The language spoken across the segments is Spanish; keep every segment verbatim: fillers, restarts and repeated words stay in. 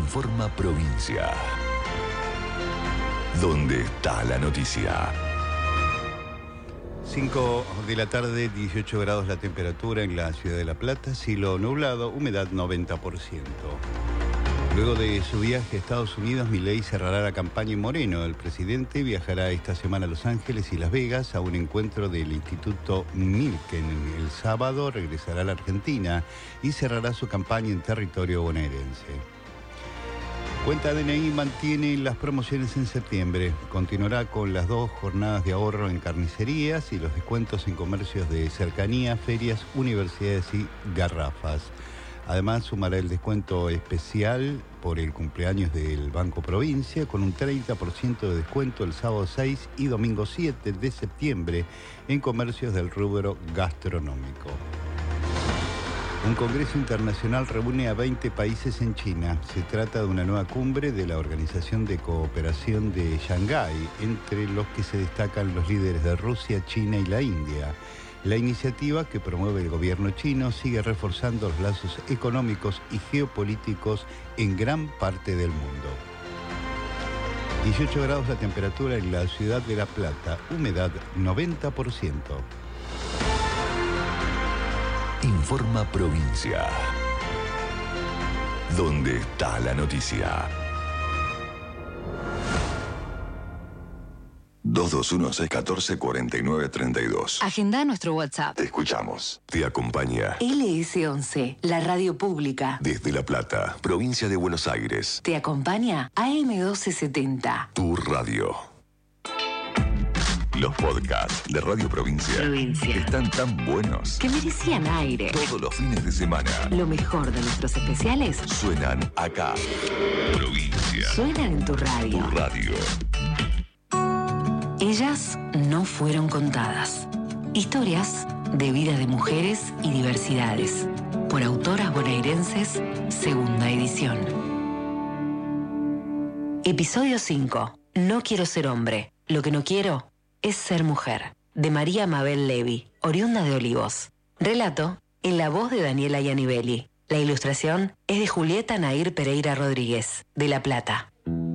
Informa Provincia. ¿Dónde está la noticia? cinco de la tarde, dieciocho grados la temperatura en la ciudad de La Plata, cielo nublado, humedad noventa por ciento. Luego de su viaje a Estados Unidos, Milei cerrará la campaña en Moreno. El presidente viajará esta semana a Los Ángeles y Las Vegas a un encuentro del Instituto Milken. El sábado regresará a la Argentina y cerrará su campaña en territorio bonaerense. Cuenta D N I mantiene las promociones en septiembre. Continuará con las dos jornadas de ahorro en carnicerías y los descuentos en comercios de cercanía, ferias, universidades y garrafas. Además, sumará el descuento especial por el cumpleaños del Banco Provincia con un treinta por ciento de descuento el sábado seis y domingo siete de septiembre en comercios del rubro gastronómico. Un congreso internacional reúne a veinte países en China. Se trata de una nueva cumbre de la Organización de Cooperación de Shanghái, entre los que se destacan los líderes de Rusia, China y la India. La iniciativa que promueve el gobierno chino sigue reforzando los lazos económicos y geopolíticos en gran parte del mundo. dieciocho grados la temperatura en la ciudad de La Plata, humedad noventa por ciento. Informa Provincia. ¿Dónde está la noticia? dos dos uno, seis uno cuatro, cuatro nueve tres dos. Agenda nuestro WhatsApp. Te escuchamos. Te acompaña L S once, la radio pública. desde La Plata, provincia de Buenos Aires. Te acompaña A M doce setenta. Tu radio. Los podcasts de Radio Provincia, Provincia. están tan buenos Que merecían aire. todos los fines de semana. Lo mejor de nuestros especiales Suenan acá. Provincia. suenan en tu radio. Tu radio. Ellas no fueron contadas. Historias de vida de mujeres y diversidades. Por autoras bonaerenses, segunda edición. Episodio cinco. No quiero ser hombre. Lo que no quiero es ser mujer. De María Mabel Levy, oriunda de Olivos. Relato en la voz de Daniela Iannibelli. La ilustración es de Julieta Nair Pereira Rodríguez, de La Plata.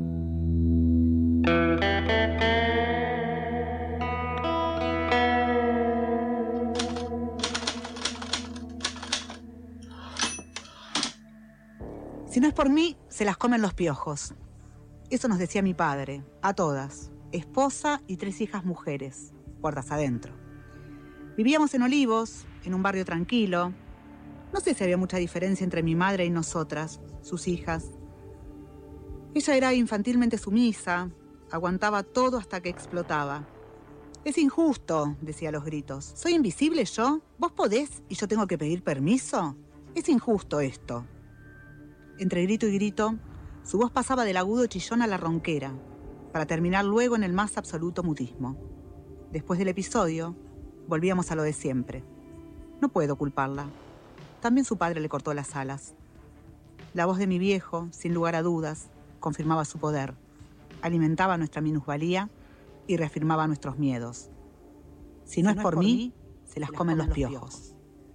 Si no es por mí, se las comen los piojos. Eso nos decía mi padre, a todas, esposa y tres hijas mujeres, puertas adentro. Vivíamos en Olivos, en un barrio tranquilo. No sé si había mucha diferencia entre mi madre y nosotras, sus hijas. Ella era infantilmente sumisa, aguantaba todo hasta que explotaba. Es injusto, decía a los gritos. ¿Soy invisible yo? ¿Vos podés y yo tengo que pedir permiso? Es injusto esto. Entre grito y grito, su voz pasaba del agudo chillón a la ronquera, para terminar luego en el más absoluto mutismo. Después del episodio, volvíamos a lo de siempre. No puedo culparla. También su padre le cortó las alas. La voz de mi viejo, sin lugar a dudas, confirmaba su poder, alimentaba nuestra minusvalía y reafirmaba nuestros miedos. Si no, si es, no por es por mí, mí se las comen los piojos.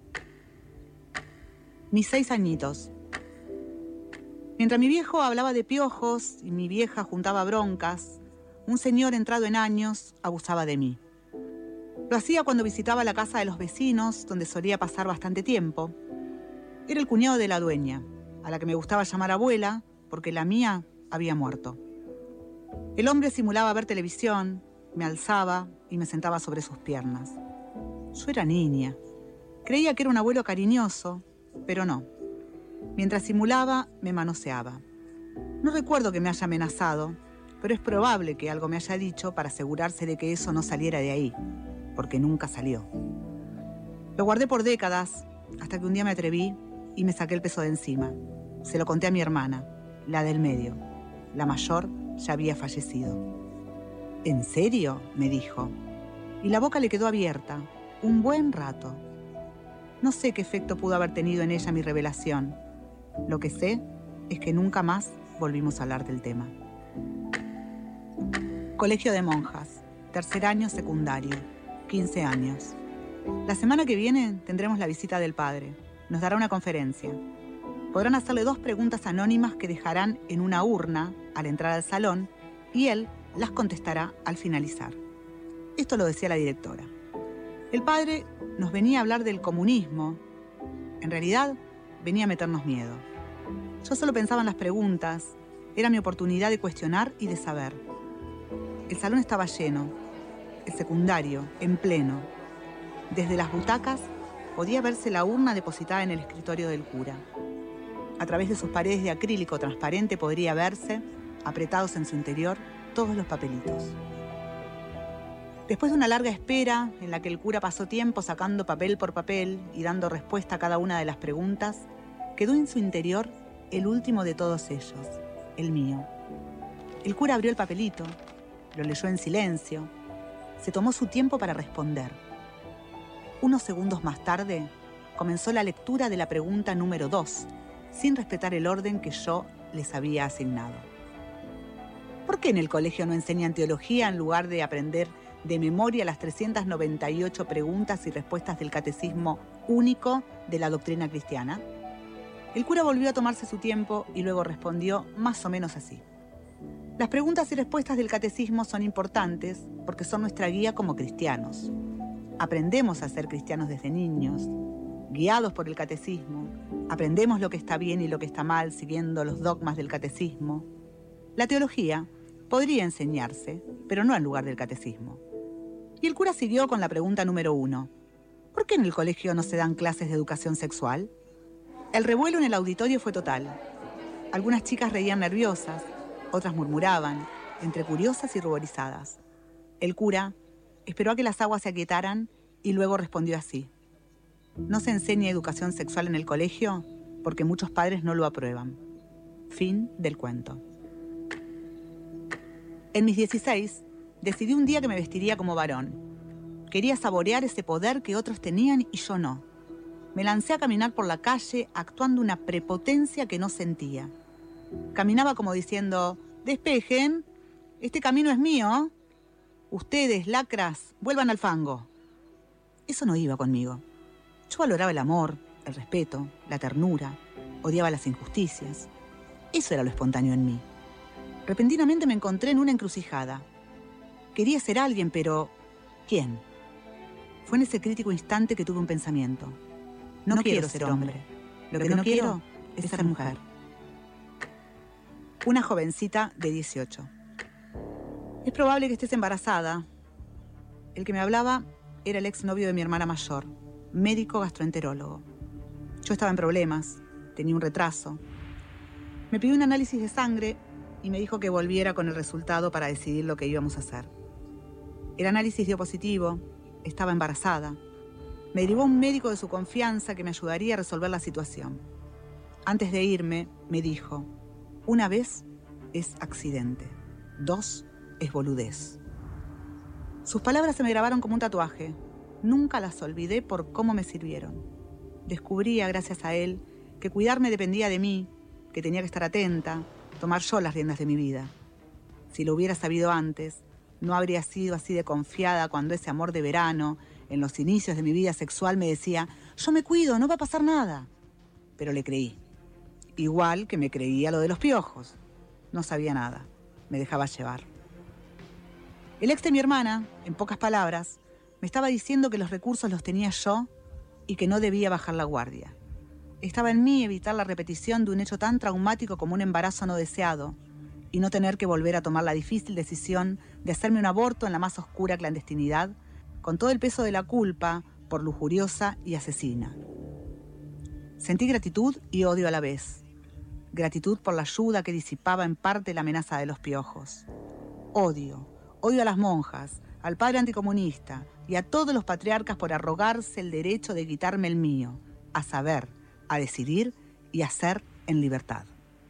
Mis seis añitos. Mientras mi viejo hablaba de piojos y mi vieja juntaba broncas, un señor entrado en años abusaba de mí. Lo hacía cuando visitaba la casa de los vecinos, donde solía pasar bastante tiempo. Era el cuñado de la dueña, a la que me gustaba llamar abuela, porque la mía había muerto. El hombre simulaba ver televisión, me alzaba y me sentaba sobre sus piernas. Yo era niña. Creía que era un abuelo cariñoso, pero no. Mientras simulaba, me manoseaba. No recuerdo que me haya amenazado, pero es probable que algo me haya dicho para asegurarse de que eso no saliera de ahí, porque nunca salió. Lo guardé por décadas, hasta que un día me atreví y me saqué el peso de encima. Se lo conté a mi hermana, la del medio. La mayor ya había fallecido. ¿En serio?, me dijo. Y la boca le quedó abierta, un buen rato. No sé qué efecto pudo haber tenido en ella mi revelación. Lo que sé es que nunca más volvimos a hablar del tema. Colegio de monjas, tercer año secundario, quince años. La semana que viene tendremos la visita del padre. Nos dará una conferencia. Podrán hacerle dos preguntas anónimas que dejarán en una urna al entrar al salón y él las contestará al finalizar. Esto lo decía la directora. El padre nos venía a hablar del comunismo. En realidad, venía a meternos miedo. Yo solo pensaba en las preguntas. Era mi oportunidad de cuestionar y de saber. El salón estaba lleno. El secundario, en pleno. Desde las butacas podía verse la urna depositada en el escritorio del cura. A través de sus paredes de acrílico transparente podría verse, apretados en su interior, todos los papelitos. Después de una larga espera, en la que el cura pasó tiempo sacando papel por papel y dando respuesta a cada una de las preguntas, quedó en su interior el último de todos ellos, el mío. El cura abrió el papelito, lo leyó en silencio, se tomó su tiempo para responder. Unos segundos más tarde, comenzó la lectura de la pregunta número dos, sin respetar el orden que yo les había asignado. ¿Por qué en el colegio no enseñan teología en lugar de aprender de memoria las trescientas noventa y ocho preguntas y respuestas del catecismo único de la doctrina cristiana? El cura volvió a tomarse su tiempo y luego respondió más o menos así. Las preguntas y respuestas del catecismo son importantes porque son nuestra guía como cristianos. Aprendemos a ser cristianos desde niños, guiados por el catecismo. Aprendemos lo que está bien y lo que está mal siguiendo los dogmas del catecismo. La teología podría enseñarse, pero no en lugar del catecismo. Y el cura siguió con la pregunta número uno. ¿Por qué en el colegio no se dan clases de educación sexual? El revuelo en el auditorio fue total. Algunas chicas reían nerviosas, otras murmuraban, entre curiosas y ruborizadas. El cura esperó a que las aguas se aquietaran y luego respondió así. No se enseña educación sexual en el colegio porque muchos padres no lo aprueban. Fin del cuento. En mis dieciséis, decidí un día que me vestiría como varón. Quería saborear ese poder que otros tenían y yo no. Me lancé a caminar por la calle actuando una prepotencia que no sentía. Caminaba como diciendo, despejen, este camino es mío. Ustedes, lacras, vuelvan al fango. Eso no iba conmigo. Yo valoraba el amor, el respeto, la ternura, odiaba las injusticias. Eso era lo espontáneo en mí. Repentinamente me encontré en una encrucijada. Quería ser alguien, pero ¿quién? Fue en ese crítico instante que tuve un pensamiento. No, no quiero, quiero ser hombre. Lo que, Lo que no, no quiero es ser mujer. Una jovencita de dieciocho. Es probable que estés embarazada. El que me hablaba era el exnovio de mi hermana mayor, médico gastroenterólogo. Yo estaba en problemas, tenía un retraso. Me pidió un análisis de sangre y me dijo que volviera con el resultado para decidir lo que íbamos a hacer. El análisis dio positivo, estaba embarazada. Me derivó un médico de su confianza que me ayudaría a resolver la situación. Antes de irme, me dijo, una vez es accidente, dos es boludez. Sus palabras se me grabaron como un tatuaje. Nunca las olvidé por cómo me sirvieron. Descubría, gracias a él, que cuidarme dependía de mí, que tenía que estar atenta, tomar yo las riendas de mi vida. Si lo hubiera sabido antes, no habría sido así de confiada cuando ese amor de verano, en los inicios de mi vida sexual, me decía, yo me cuido, no va a pasar nada. Pero le creí. Igual que me creía lo de los piojos. No sabía nada. Me dejaba llevar. El ex de mi hermana, en pocas palabras, me estaba diciendo que los recursos los tenía yo y que no debía bajar la guardia. Estaba en mí evitar la repetición de un hecho tan traumático como un embarazo no deseado y no tener que volver a tomar la difícil decisión de hacerme un aborto en la más oscura clandestinidad, con todo el peso de la culpa por lujuriosa y asesina. Sentí gratitud y odio a la vez. Gratitud por la ayuda que disipaba en parte la amenaza de los piojos. Odio, odio a las monjas, al padre anticomunista y a todos los patriarcas por arrogarse el derecho de quitarme el mío, a saber, a decidir y a ser en libertad.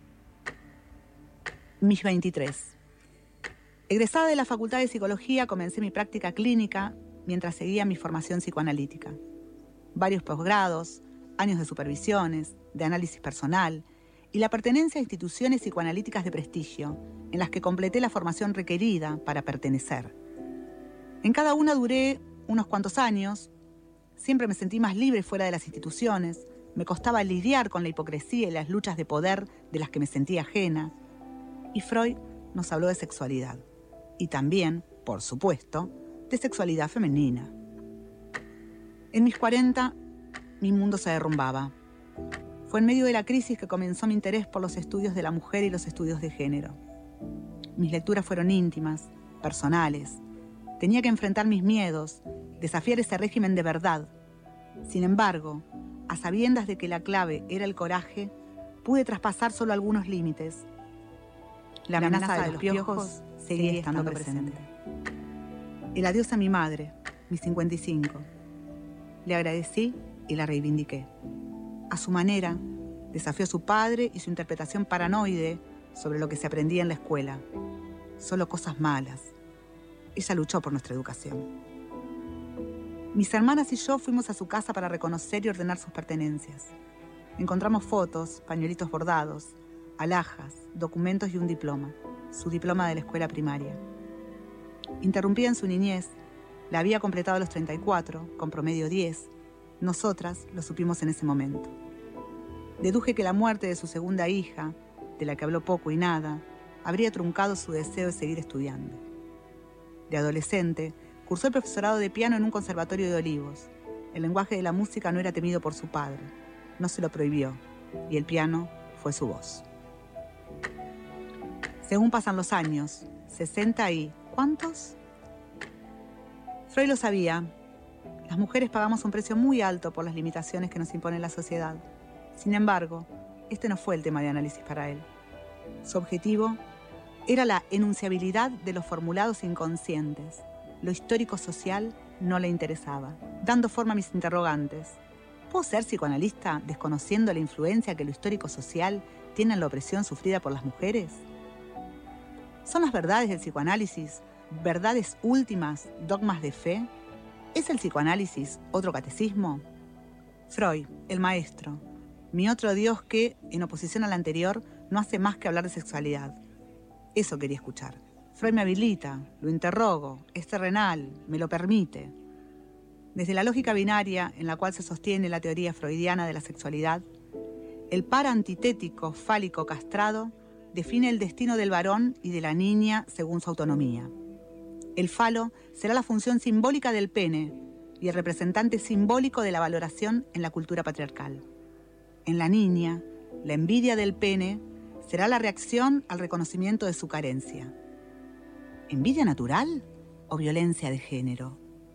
Mis veintitrés. Egresada de la Facultad de Psicología, comencé mi práctica clínica mientras seguía mi formación psicoanalítica. Varios posgrados, años de supervisiones, de análisis personal y la pertenencia a instituciones psicoanalíticas de prestigio, en las que completé la formación requerida para pertenecer. En cada una duré unos cuantos años. Siempre me sentí más libre fuera de las instituciones, Me costaba lidiar con la hipocresía y las luchas de poder de las que me sentía ajena. Y Freud nos habló de sexualidad. Y también, por supuesto, de sexualidad femenina. En mis cuarenta, mi mundo se derrumbaba. Fue en medio de la crisis que comenzó mi interés por los estudios de la mujer y los estudios de género. Mis lecturas fueron íntimas, personales. Tenía que enfrentar mis miedos, desafiar ese régimen de verdad. Sin embargo, a sabiendas de que la clave era el coraje, pude traspasar solo algunos límites. La amenaza, la amenaza de los piojos seguía estando presente. El adiós a mi madre, mis cincuenta y cinco. Le agradecí y la reivindiqué. A su manera, desafió a su padre y su interpretación paranoide sobre lo que se aprendía en la escuela. Solo cosas malas. Ella luchó por nuestra educación. Mis hermanas y yo fuimos a su casa para reconocer y ordenar sus pertenencias. Encontramos fotos, pañuelitos bordados, alhajas, documentos y un diploma, su diploma de la escuela primaria. Interrumpida en su niñez, la había completado a los treinta y cuatro, con promedio diez. Nosotras lo supimos en ese momento. Deduje que la muerte de su segunda hija, de la que habló poco y nada, habría truncado su deseo de seguir estudiando. De adolescente, cursó el profesorado de piano en un conservatorio de Olivos. El lenguaje de la música no era temido por su padre. No se lo prohibió, y el piano fue su voz. Según pasan los años, sesenta y... ¿cuántos? Freud lo sabía. Las mujeres pagamos un precio muy alto por las limitaciones que nos impone la sociedad. Sin embargo, este no fue el tema de análisis para él. Su objetivo era la enunciabilidad de los formulados inconscientes. Lo histórico-social no le interesaba, dando forma a mis interrogantes. ¿Puedo ser psicoanalista desconociendo la influencia que lo histórico-social tiene en la opresión sufrida por las mujeres? ¿Son las verdades del psicoanálisis verdades últimas, dogmas de fe? ¿Es el psicoanálisis otro catecismo? Freud, el maestro, mi otro Dios que, en oposición al anterior, no hace más que hablar de sexualidad. Eso quería escuchar. Freud me habilita, lo interrogo, es terrenal, me lo permite. Desde la lógica binaria en la cual se sostiene la teoría freudiana de la sexualidad, el par antitético fálico castrado define el destino del varón y de la niña según su autonomía. El falo será la función simbólica del pene y el representante simbólico de la valoración en la cultura patriarcal. En la niña, la envidia del pene será la reacción al reconocimiento de su carencia. ¿Envidia natural o violencia de género?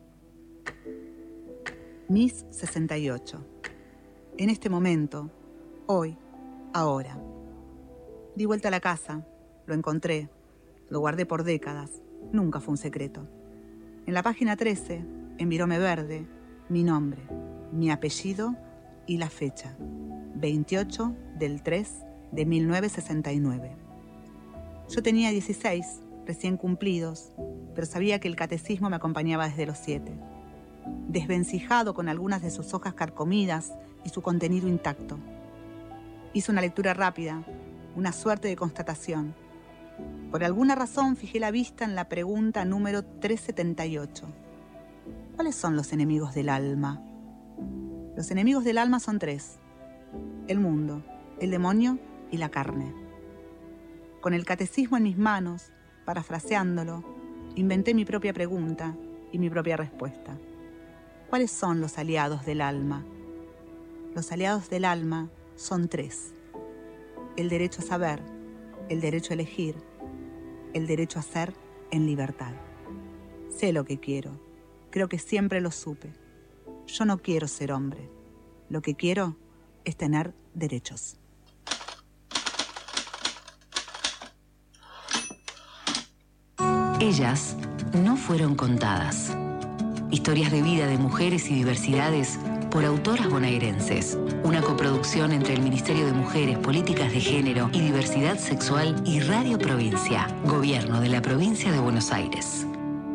Miss sesenta y ocho. En este momento, hoy, ahora. Di vuelta a la casa, lo encontré, lo guardé por décadas, nunca fue un secreto. En la página trece, en virome verde, mi nombre, mi apellido y la fecha, veintiocho del tres de mil novecientos sesenta y nueve. Yo tenía dieciséis, recién cumplidos, pero sabía que el catecismo me acompañaba desde los siete. Desvencijado con algunas de sus hojas carcomidas y su contenido intacto. Hice una lectura rápida, una suerte de constatación. Por alguna razón fijé la vista en la pregunta número trescientos setenta y ocho. ¿Cuáles son los enemigos del alma? Los enemigos del alma son tres: el mundo, el demonio y la carne. Con el catecismo en mis manos, parafraseándolo, inventé mi propia pregunta y mi propia respuesta. ¿Cuáles son los aliados del alma? Los aliados del alma son tres: el derecho a saber, el derecho a elegir, el derecho a ser en libertad. Sé lo que quiero, creo que siempre lo supe. Yo no quiero ser hombre, lo que quiero es tener derechos. Ellas no fueron contadas. Historias de vida de mujeres y diversidades por autoras bonaerenses. Una coproducción entre el Ministerio de Mujeres, Políticas de Género y Diversidad Sexual y Radio Provincia, Gobierno de la Provincia de Buenos Aires.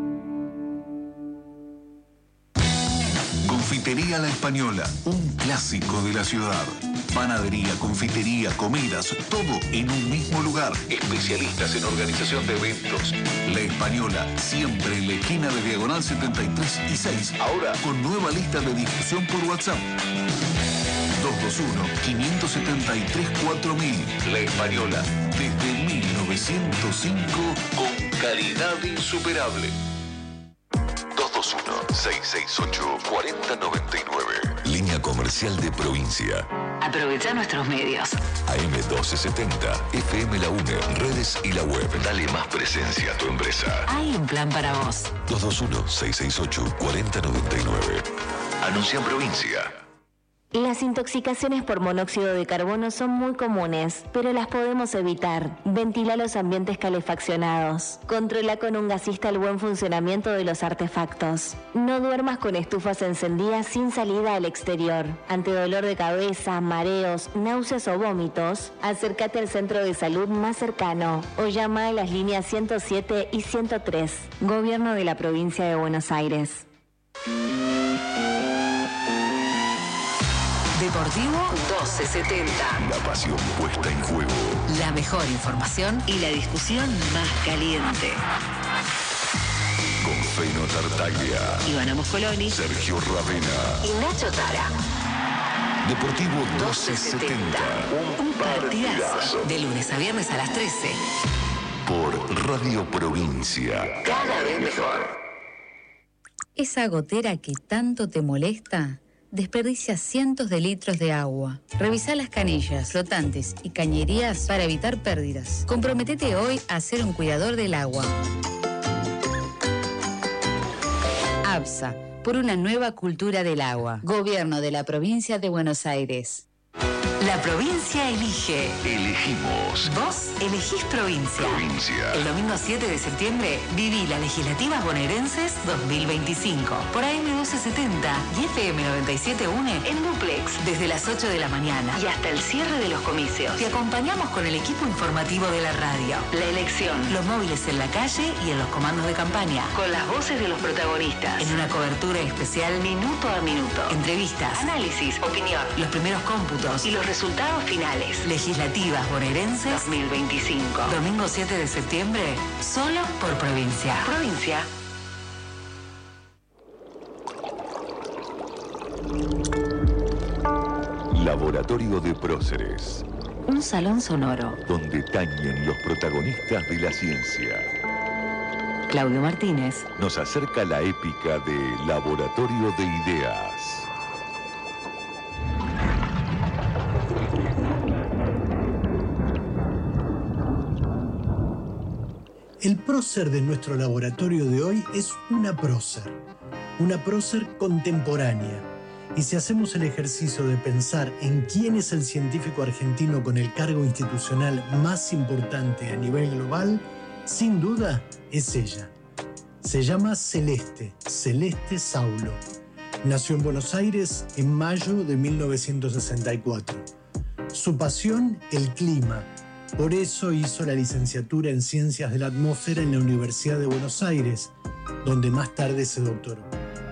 Confitería La Española, un clásico de la ciudad. Panadería, confitería, comidas, todo en un mismo lugar. Especialistas en organización de eventos. La Española, siempre en la esquina de Diagonal setenta y tres y seis. Ahora con nueva lista de difusión por WhatsApp. dos dos dos uno, cinco siete tres, cuatro mil. La Española, desde mil novecientos cinco, con calidad insuperable. dos dos uno, seis seis ocho, cuatro cero nueve nueve. Línea comercial de provincia. Aprovecha nuestros medios. A M doce setenta, F M La UNE, redes y la web. Dale más presencia a tu empresa. Hay un plan para vos. dos dos uno, seis seis ocho, cuatro cero nueve nueve. Anuncia en provincia. Las intoxicaciones por monóxido de carbono son muy comunes, pero las podemos evitar. Ventila los ambientes calefaccionados. Controla con un gasista el buen funcionamiento de los artefactos. No duermas con estufas encendidas sin salida al exterior. Ante dolor de cabeza, mareos, náuseas o vómitos, acércate al centro de salud más cercano o llama a las líneas ciento siete y ciento tres. Gobierno de la Provincia de Buenos Aires. Deportivo doce setenta. La pasión puesta en juego. La mejor información y la discusión más caliente. Con Feno Tartaglia, Ivana Moscoloni, Sergio Ravena y Nacho Tara. Deportivo doce setenta. Un partidazo. De lunes a viernes a las trece. Por Radio Provincia. Cada vez mejor. Esa gotera que tanto te molesta desperdicia cientos de litros de agua. Revisa las canillas, flotantes y cañerías para evitar pérdidas. Comprométete hoy a ser un cuidador del agua. ABSA, por una nueva cultura del agua. Gobierno de la Provincia de Buenos Aires. La provincia elige. Elegimos. Vos elegís provincia. Provincia. El domingo siete de septiembre viví las legislativas bonaerenses dos mil veinticinco por A M doce setenta y F M noventa y siete UNE en duplex desde las ocho de la mañana y hasta el cierre de los comicios. Te acompañamos con el equipo informativo de la radio, la elección, los móviles en la calle y en los comandos de campaña, con las voces de los protagonistas, en una cobertura especial minuto a minuto, entrevistas, análisis, opinión, los primeros cómputos y los resultados finales. Legislativas bonaerenses dos mil veinticinco. Domingo siete de septiembre, solo por provincia. Provincia. Laboratorio de Próceres, Un salón sonoro. donde tañen los protagonistas de la ciencia. Claudio Martínez. Nos acerca la épica de Laboratorio de Ideas. El prócer de nuestro laboratorio de hoy es una prócer, una prócer contemporánea. Y si hacemos el ejercicio de pensar en quién es el científico argentino con el cargo institucional más importante a nivel global, sin duda es ella. Se llama Celeste, Celeste Saulo. Nació en Buenos Aires en mayo de mil novecientos sesenta y cuatro. Su pasión, el clima. Por eso hizo la licenciatura en Ciencias de la Atmósfera en la Universidad de Buenos Aires, donde más tarde se doctoró.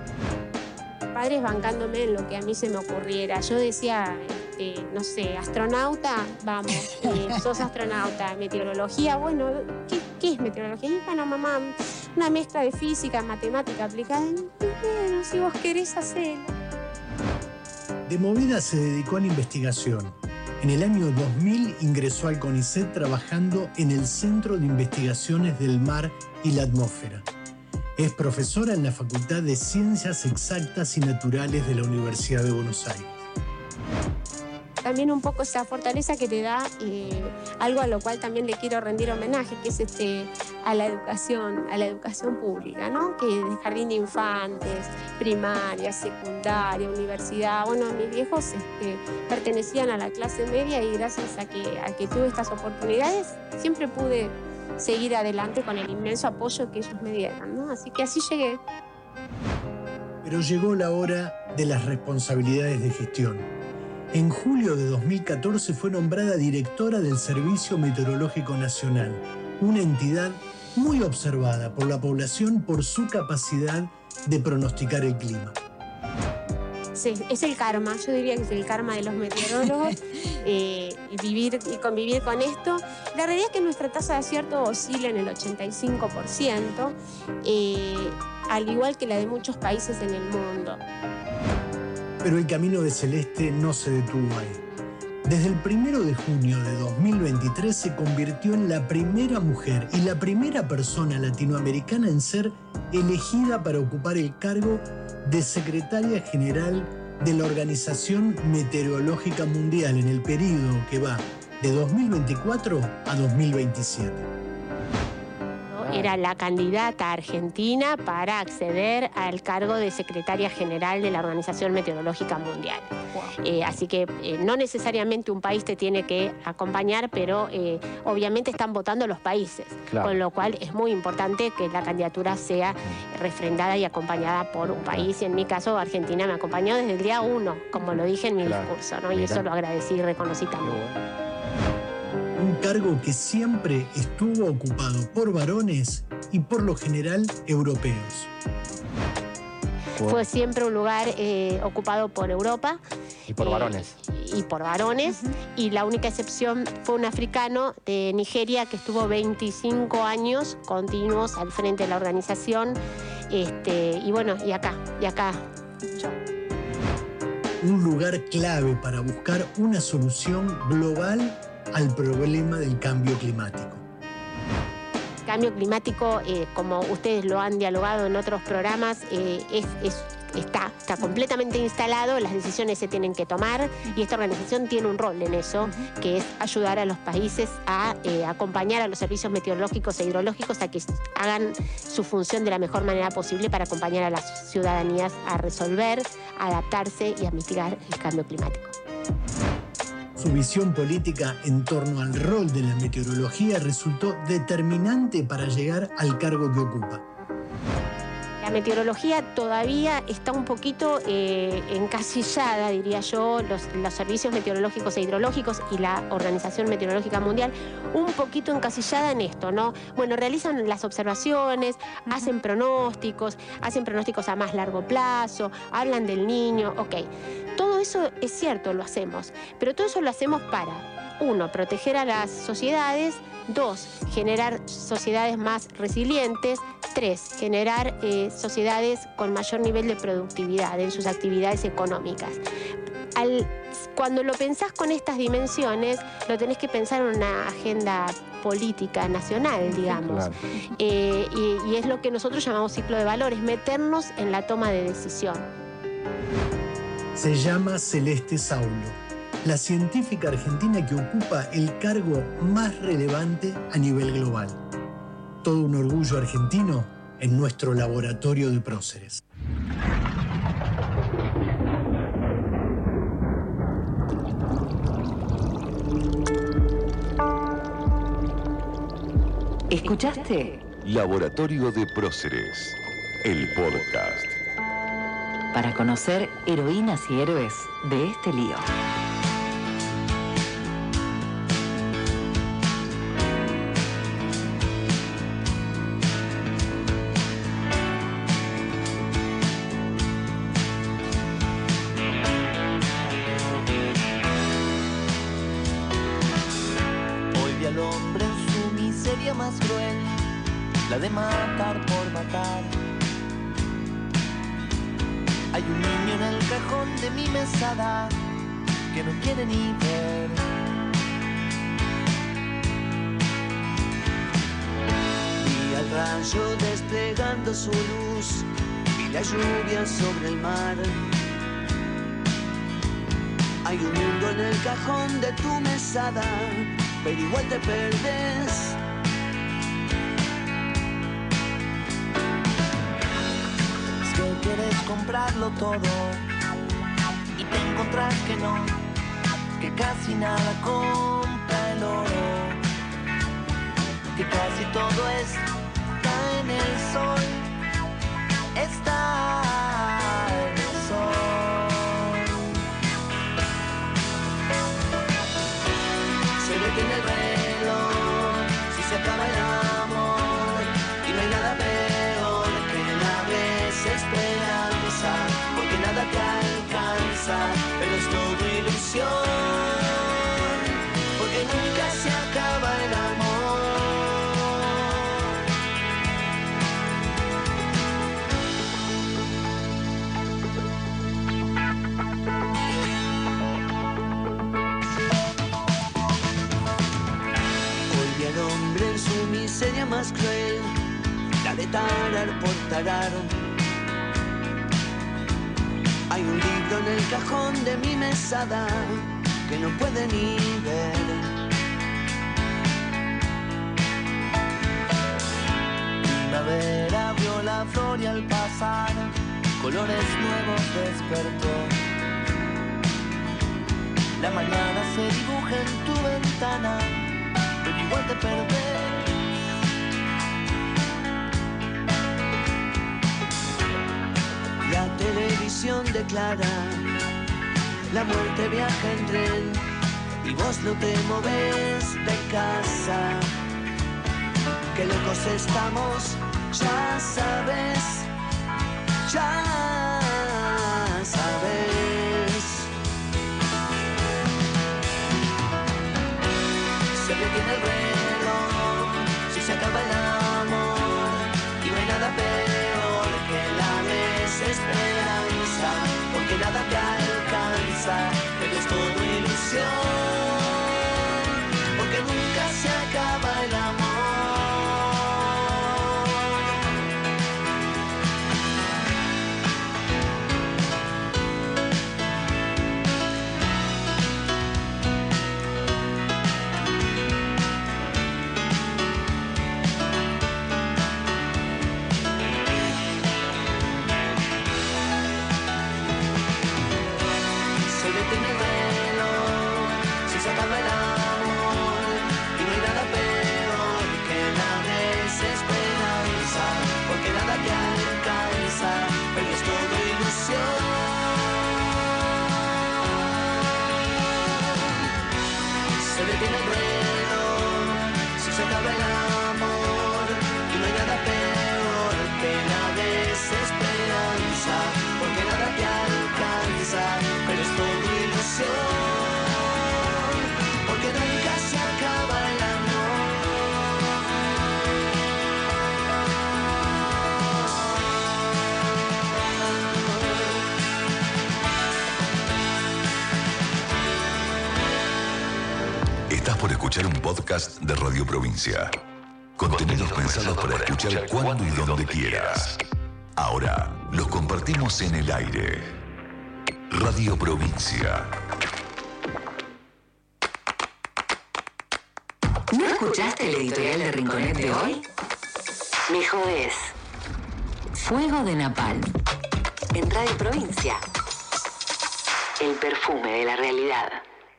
Padres bancándome en lo que a mí se me ocurriera. Yo decía, este, no sé, astronauta, vamos, eh, sos astronauta, meteorología, bueno, ¿qué, qué es meteorología? Y bueno, mamá, una mezcla de física, matemática aplicada. Bueno, si vos querés hacerlo. De movida se dedicó a la investigación. En el año dos mil ingresó al CONICET trabajando en el Centro de Investigaciones del Mar y la Atmósfera. Es profesora en la Facultad de Ciencias Exactas y Naturales de la Universidad de Buenos Aires. También un poco esa fortaleza que te da eh, algo a lo cual también le quiero rendir homenaje, que es este, a la educación, a la educación pública, ¿no? Que de jardín de infantes, primaria, secundaria, universidad. Bueno, mis viejos este, pertenecían a la clase media y gracias a que, a que tuve estas oportunidades siempre pude seguir adelante con el inmenso apoyo que ellos me dieron, ¿no? Así que así llegué. Pero llegó la hora de las responsabilidades de gestión. En julio de dos mil catorce fue nombrada directora del Servicio Meteorológico Nacional, una entidad muy observada por la población por su capacidad de pronosticar el clima. Sí, es el karma, yo diría que es el karma de los meteorólogos, eh, y vivir y convivir con esto. La realidad es que nuestra tasa de acierto oscila en el ochenta y cinco por ciento, eh, al igual que la de muchos países en el mundo. Pero el camino de Celeste no se detuvo ahí. Desde el primero de junio de dos mil veintitrés se convirtió en la primera mujer y la primera persona latinoamericana en ser elegida para ocupar el cargo de secretaria general de la Organización Meteorológica Mundial en el periodo que va de dos mil veinticuatro a dos mil veintisiete. Era la candidata argentina para acceder al cargo de secretaria general de la Organización Meteorológica Mundial. Wow. Eh, así que eh, no necesariamente un país te tiene que acompañar, pero eh, obviamente están votando los países, claro. Con lo cual es muy importante que la candidatura sea refrendada y acompañada por un país. Y en mi caso, Argentina me acompañó desde el día uno, como lo dije en mi claro. discurso, ¿no? Y eso lo agradecí y reconocí también. Un cargo que siempre estuvo ocupado por varones y por lo general europeos. Fue siempre un lugar eh, ocupado por Europa. Y por eh, varones. Y por varones. Uh-huh. Y la única excepción fue un africano de Nigeria que estuvo veinticinco años continuos al frente de la organización. Este, y bueno, y acá, y acá yo. Un lugar clave para buscar una solución global al problema del cambio climático. Cambio climático, eh, como ustedes lo han dialogado en otros programas, eh, es, es, está, está completamente instalado, las decisiones se tienen que tomar y esta organización tiene un rol en eso, que es ayudar a los países a eh, acompañar a los servicios meteorológicos e hidrológicos a que hagan su función de la mejor manera posible para acompañar a las ciudadanías a resolver, a adaptarse y a mitigar el cambio climático. Su visión política en torno al rol de la meteorología resultó determinante para llegar al cargo que ocupa. La meteorología todavía está un poquito eh, encasillada, diría yo, los, los servicios meteorológicos e hidrológicos y la Organización Meteorológica Mundial, un poquito encasillada en esto, ¿no? Bueno, realizan las observaciones, uh-huh. hacen pronósticos, hacen pronósticos a más largo plazo, hablan del niño, ok. Todo eso es cierto, lo hacemos, pero todo eso lo hacemos para, uno, proteger a las sociedades, dos, generar sociedades más resilientes, tres, generar eh, sociedades con mayor nivel de productividad en sus actividades económicas. Al, cuando lo pensás con estas dimensiones, lo tenés que pensar en una agenda política nacional, digamos. Claro. Eh, y, y es lo que nosotros llamamos ciclo de valores, meternos en la toma de decisión. Se llama Celeste Saulo, la científica argentina que ocupa el cargo más relevante a nivel global. Todo un orgullo argentino en nuestro laboratorio de próceres. ¿Escuchaste? Laboratorio de Próceres, el podcast. Para conocer heroínas y héroes de este lío. Hoy vi al hombre en su miseria más cruel, la de matar por matar. Hay un niño en el cajón de mi mesada que no quiere ni ver. Vi al rayo desplegando su luz y la lluvia sobre el mar. Hay un mundo en el cajón de tu mesada, pero igual te perdés. Quieres comprarlo todo y te encontrás que no, que casi nada compra el oro, que casi todo está en el sol, está en el sol. Se detiene el reloj, si se acaba el amor, y no hay nada peor que la desesperanza, porque nada te alcanza, pero es todo ilusión, porque nunca se acaba el amor. más cruel, la de tarar por tarar. Hay un libro en el cajón de mi mesada que no puede ni ver. Primavera abrió la flor y al pasar colores nuevos despertó. La mañana se dibuja en tu ventana, pero igual te perdés. La televisión declara, la muerte viaja en tren y vos no te moves de casa. Qué lejos estamos, ya sabes, ya sabes. Se detiene el reloj, si se acaba el amor, y no hay nada peor que la desesperanza, porque nada te alcanza, pero es todo ilusión, porque nunca se acaba el amor. Se detiene el reloj, si se acaba el amor, y no hay nada peor que la desesperanza, porque nada te alcanza, pero es todo ilusión, porque nunca se acaba el Estás por escuchar un podcast de Radio Provincia. Contenidos pensados para escuchar cuando y donde quieras. Ahora los compartimos en el aire. Radio Provincia. ¿No escuchaste el editorial de Rinconet de hoy? Me jodés. Fuego de Napalm. En Radio Provincia. El perfume de la realidad.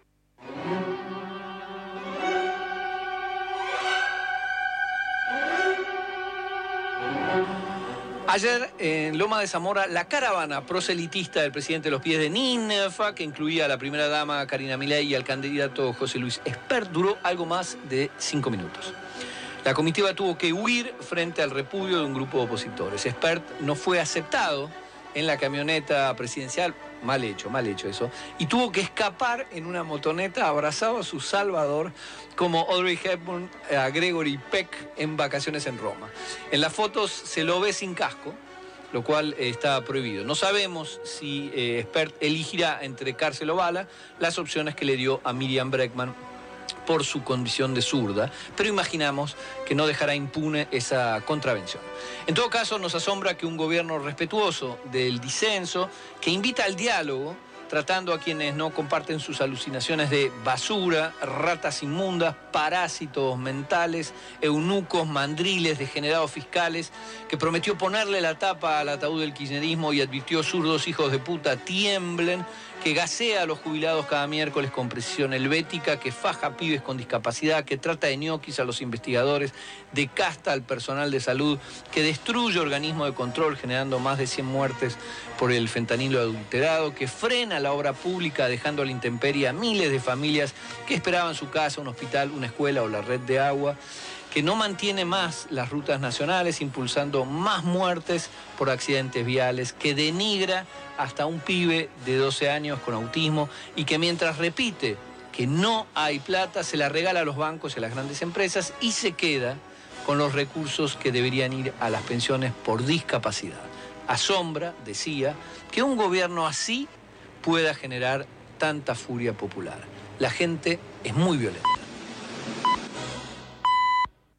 Ayer, en Loma de Zamora, la caravana proselitista del presidente de los pies de Ninfa, que incluía a la primera dama Karina Milei y al candidato José Luis Espert, duró algo más de cinco minutos. La comitiva tuvo que huir frente al repudio de un grupo de opositores. Espert no fue aceptado en la camioneta presidencial, mal hecho, mal hecho eso, y tuvo que escapar en una motoneta abrazado a su salvador, como Audrey Hepburn a Gregory Peck en Vacaciones en Roma. En las fotos se lo ve sin casco, lo cual eh, está prohibido. No sabemos si eh, Espert elegirá entre cárcel o bala, las opciones que le dio a Miriam Bregman por su condición de zurda, pero imaginamos que no dejará impune esa contravención. En todo caso, nos asombra que un gobierno respetuoso del disenso, que invita al diálogo, tratando a quienes no comparten sus alucinaciones de basura, ratas inmundas, parásitos mentales, eunucos, mandriles, degenerados fiscales, que prometió ponerle la tapa al ataúd del kirchnerismo y advirtió: zurdos hijos de puta, tiemblen, que gasea a los jubilados cada miércoles con precisión helvética, que faja a pibes con discapacidad, que trata de ñoquis a los investigadores, de casta al personal de salud, que destruye organismos de control generando más de cien muertes por el fentanilo adulterado, que frena la obra pública dejando a la intemperie a miles de familias que esperaban su casa, un hospital, una escuela o la red de agua, que no mantiene más las rutas nacionales, impulsando más muertes por accidentes viales, que denigra hasta un pibe de doce años con autismo y que mientras repite que no hay plata, se la regala a los bancos y a las grandes empresas y se queda con los recursos que deberían ir a las pensiones por discapacidad. Asombra, decía, que un gobierno así pueda generar tanta furia popular. La gente es muy violenta.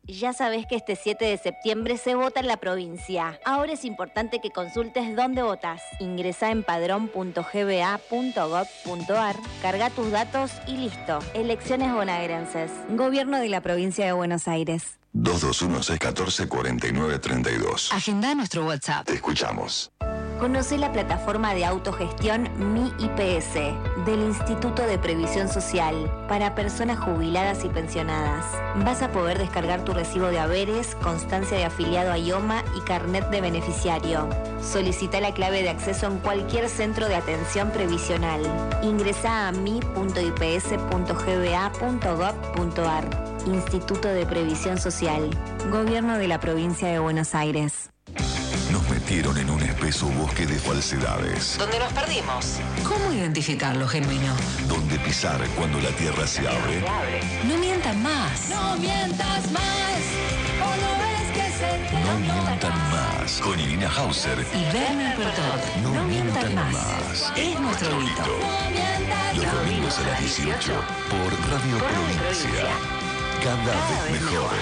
Ya sabés que este siete de septiembre se vota en la provincia. Ahora es importante que consultes dónde votás. Ingresá en padrón punto g b a punto gov punto a r, carga tus datos y listo. Elecciones bonaerenses. Gobierno de la Provincia de Buenos Aires. dos dos uno, seis uno cuatro, cuatro nueve tres dos. Agenda nuestro WhatsApp. Te escuchamos. Conocé la plataforma de autogestión Mi I P S del Instituto de Previsión Social para personas jubiladas y pensionadas. Vas a poder descargar tu recibo de haberes, constancia de afiliado a IOMA y carnet de beneficiario. Solicita la clave de acceso en cualquier centro de atención previsional. Ingresá a mi punto i p s punto g b a punto gov punto a r. Instituto de Previsión Social. Gobierno de la Provincia de Buenos Aires. Nos metieron en un espeso bosque de falsedades. ¿Dónde nos perdimos? ¿Cómo identificar lo genuino? Donde pisar cuando la tierra se abre. No mientan más. No mientas más, o no ves que se te No mientan más. Con Irina Hauser. Y Werner Pertot. No, No mientan mientan más. más. Es nuestro grito. No mientas Los domingos a las dieciocho por Radio Provincia. Cada vez mejor.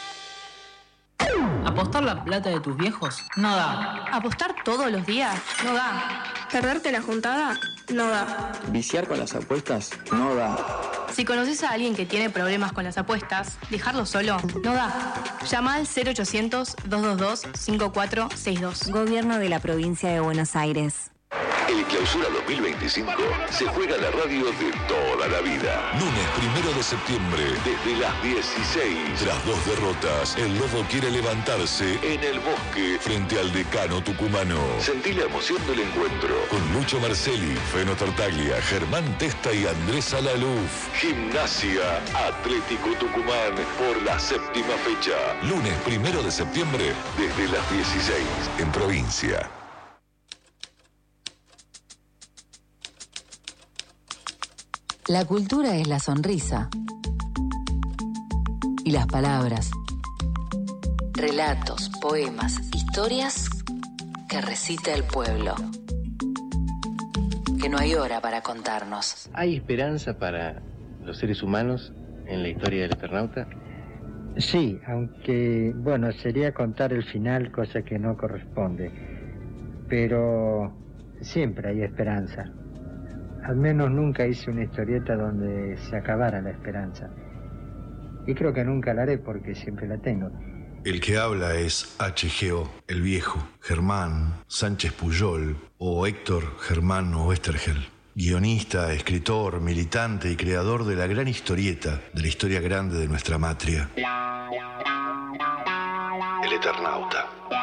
¿Apostar la plata de tus viejos? No da. ¿Apostar todos los días? No da. ¿Perderte la juntada? No da. ¿Viciar con las apuestas? No da. Si conoces a alguien que tiene problemas con las apuestas, dejarlo solo no da. Llama al cero ochocientos, dos dos dos, cinco cuatro seis dos. Gobierno de la Provincia de Buenos Aires. El Clausura dos mil veinticinco se juega la radio de toda la vida. Lunes primero de septiembre, desde las dieciséis. Tras dos derrotas, el Lobo quiere levantarse en el bosque frente al decano tucumano. Sentí la emoción del encuentro con Lucho Marcelli, Feno Tartaglia, Germán Testa y Andrés Alaluf. Gimnasia Atlético Tucumán por la séptima fecha. Lunes primero de septiembre, desde las dieciséis, en provincia. La cultura es la sonrisa y las palabras, relatos, poemas, historias que recita el pueblo, que no hay hora para contarnos. ¿Hay esperanza para los seres humanos en la historia del Eternauta? Sí, aunque, bueno, sería contar el final, cosa que no corresponde, pero siempre hay esperanza. Al menos nunca hice una historieta donde se acabara la esperanza. Y creo que nunca la haré porque siempre la tengo. El que habla es H G O, el viejo, Germán, Sánchez Puyol o Héctor Germán Oestergel. Guionista, escritor, militante y creador de la gran historieta de la historia grande de nuestra matria. El Eternauta.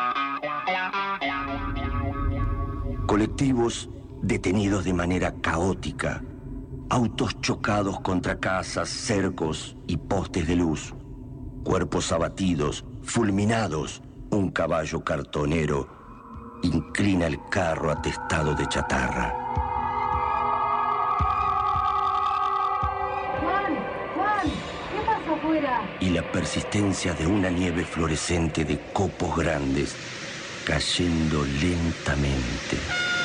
Colectivos detenidos de manera caótica, autos chocados contra casas, cercos y postes de luz, cuerpos abatidos, fulminados, un caballo cartonero inclina el carro atestado de chatarra. Juan, Juan, ¿qué pasa afuera? Y la persistencia de una nieve fluorescente de copos grandes cayendo lentamente.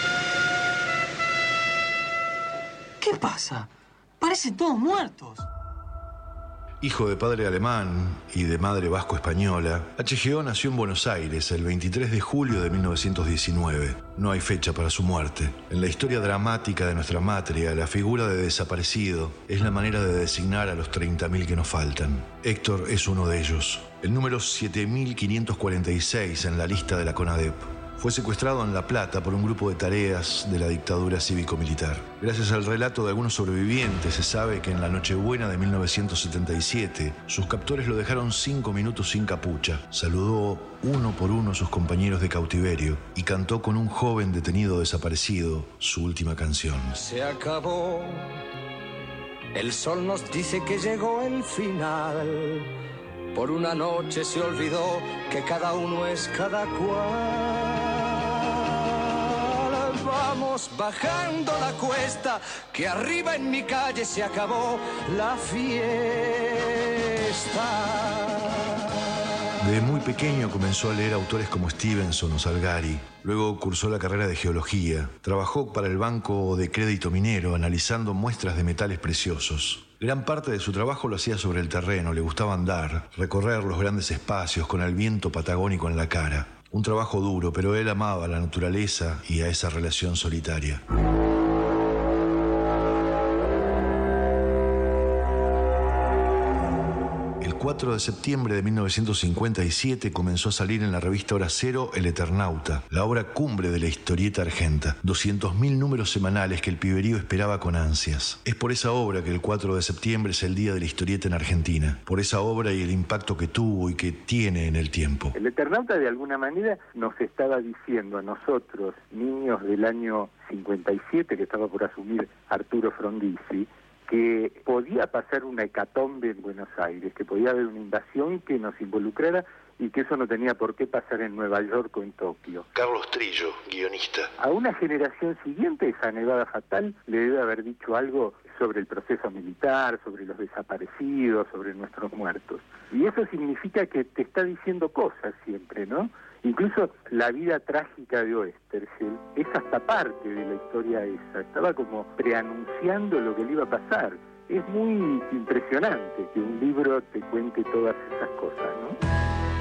¿Qué pasa? Parecen todos muertos. Hijo de padre alemán y de madre vasco-española, H G O nació en Buenos Aires el veintitrés de julio de mil novecientos diecinueve. No hay fecha para su muerte. En la historia dramática de nuestra matria, la figura de desaparecido es la manera de designar a los treinta mil que nos faltan. Héctor es uno de ellos, el número siete mil quinientos cuarenta y seis en la lista de la CONADEP. Fue secuestrado en La Plata por un grupo de tareas de la dictadura cívico-militar. Gracias al relato de algunos sobrevivientes, se sabe que en la Nochebuena de mil novecientos setenta y siete, sus captores lo dejaron cinco minutos sin capucha. Saludó uno por uno a sus compañeros de cautiverio y cantó con un joven detenido desaparecido su última canción. Se acabó. El sol nos dice que llegó el final. Por una noche se olvidó que cada uno es cada cual. Vamos bajando la cuesta, que arriba en mi calle se acabó la fiesta. De muy pequeño comenzó a leer autores como Stevenson o Salgari. Luego cursó la carrera de geología. Trabajó para el Banco de Crédito Minero analizando muestras de metales preciosos. Gran parte de su trabajo lo hacía sobre el terreno, le gustaba andar, recorrer los grandes espacios con el viento patagónico en la cara. Un trabajo duro, pero él amaba a la naturaleza y a esa relación solitaria. El cuatro de septiembre de mil novecientos cincuenta y siete comenzó a salir en la revista Hora Cero El Eternauta, la obra cumbre de la historieta argenta. doscientos mil números semanales que el piberío esperaba con ansias. Es por esa obra que el cuatro de septiembre es el día de la historieta en Argentina. Por esa obra y el impacto que tuvo y que tiene en el tiempo. El Eternauta de alguna manera nos estaba diciendo a nosotros, niños del año cincuenta y siete, que estaba por asumir Arturo Frondizi, que podía pasar una hecatombe en Buenos Aires, que podía haber una invasión que nos involucrara y que eso no tenía por qué pasar en Nueva York o en Tokio. Carlos Trillo, guionista. A una generación siguiente, esa nevada fatal le debe haber dicho algo sobre el proceso militar, sobre los desaparecidos, sobre nuestros muertos. Y eso significa que te está diciendo cosas siempre, ¿no? Incluso la vida trágica de Oesterheld es hasta parte de la historia esa. Estaba como preanunciando lo que le iba a pasar. Es muy impresionante que un libro te cuente todas esas cosas, ¿no?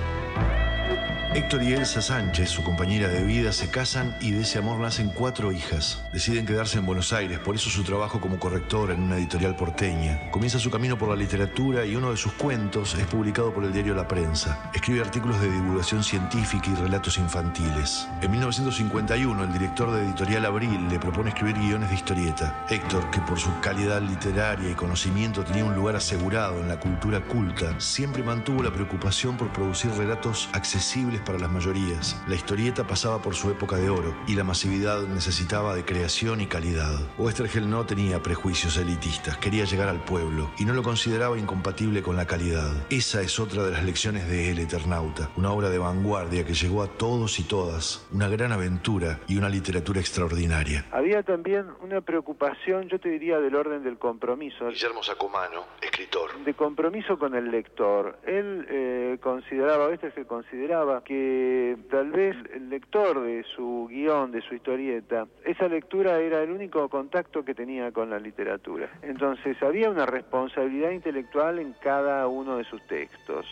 Héctor y Elsa Sánchez, su compañera de vida, se casan y de ese amor nacen cuatro hijas. Deciden quedarse en Buenos Aires, por eso su trabajo como corrector en una editorial porteña. Comienza su camino por la literatura y uno de sus cuentos es publicado por el diario La Prensa. Escribe artículos de divulgación científica y relatos infantiles. En mil novecientos cincuenta y uno, el director de Editorial Abril le propone escribir guiones de historieta. Héctor, que por su calidad literaria y conocimiento tenía un lugar asegurado en la cultura culta, siempre mantuvo la preocupación por producir relatos accesibles para las mayorías. La historieta pasaba por su época de oro y la masividad necesitaba de creación y calidad. Oesterheld no tenía prejuicios elitistas, quería llegar al pueblo y no lo consideraba incompatible con la calidad. Esa es otra de las lecciones de El Eternauta, una obra de vanguardia que llegó a todos y todas, una gran aventura y una literatura extraordinaria. Había también una preocupación, yo te diría, del orden del compromiso. Guillermo Sacomano, escritor. De compromiso con el lector. Él eh, consideraba, Oesterheld consideraba que tal vez el lector de su guión, de su historieta, esa lectura era el único contacto que tenía con la literatura. Entonces había una responsabilidad intelectual en cada uno de sus textos.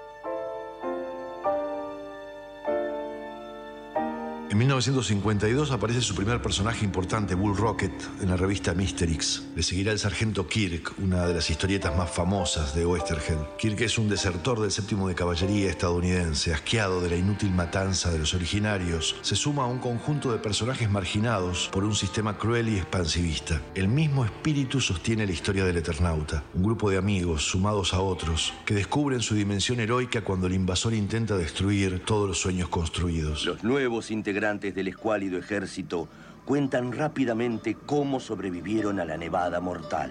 En mil novecientos cincuenta y dos aparece su primer personaje importante, Bull Rocket, en la revista Mysterix. Le seguirá el sargento Kirk, una de las historietas más famosas de Oesterheld. Kirk es un desertor del séptimo de caballería estadounidense, asqueado de la inútil matanza de los originarios. Se suma a un conjunto de personajes marginados por un sistema cruel y expansivista. El mismo espíritu sostiene la historia del Eternauta. Un grupo de amigos, sumados a otros, que descubren su dimensión heroica cuando el invasor intenta destruir todos los sueños construidos. Los nuevos integrantes del escuálido ejército cuentan rápidamente cómo sobrevivieron a la nevada mortal.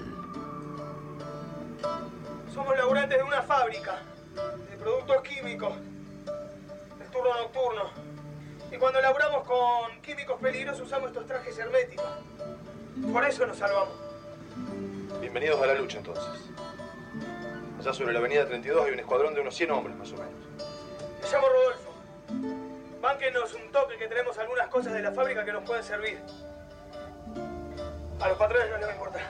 Somos laburantes de una fábrica de productos químicos, el turno nocturno. Y cuando laburamos con químicos peligrosos usamos estos trajes herméticos. Por eso nos salvamos. Bienvenidos a la lucha entonces. Allá sobre la avenida treinta y dos hay un escuadrón de unos cien hombres más o menos. Me llamo Rodolfo. Bánquenos un toque que tenemos algunas cosas de la fábrica que nos pueden servir. A los patrones no les va